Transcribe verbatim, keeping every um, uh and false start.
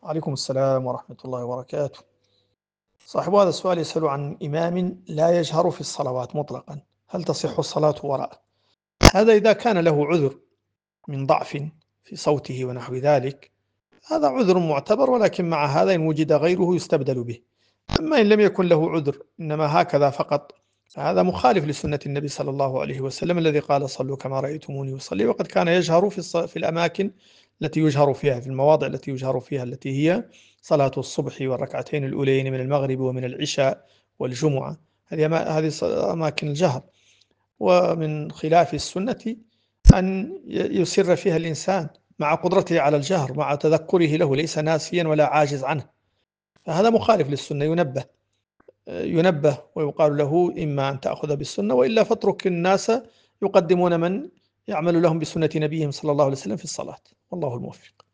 عليكم السلام ورحمة الله وبركاته. صاحب هذا السؤال يسأل عن إمام لا يجهر في الصلوات مطلقا، هل تصح الصلاة وراءه؟ هذا إذا كان له عذر من ضعف في صوته ونحو ذلك، هذا عذر معتبر، ولكن مع هذا إن وجد غيره يستبدل به. أما إن لم يكن له عذر، إنما هكذا فقط، فهذا مخالف لسنة النبي صلى الله عليه وسلم الذي قال: صلوا كما رأيتموني أصلي. وقد كان يجهر في الص- في الأماكن التي يجهر فيها، في المواضع التي يجهر فيها، التي هي صلاة الصبح والركعتين الأولين من المغرب ومن العشاء والجمعة. هذه أما- هذه ص- أماكن الجهر. ومن خلاف السنة أن ي- يسر فيها الإنسان مع قدرته على الجهر، مع تذكره له، ليس ناسيا ولا عاجز عنه، فهذا مخالف للسنة. ينبه ينبه ويقال له: إما أن تأخذ بالسنة، وإلا فاترك الناس يقدمون من يعمل لهم بسنة نبيهم صلى الله عليه وسلم في الصلاة. والله الموفق.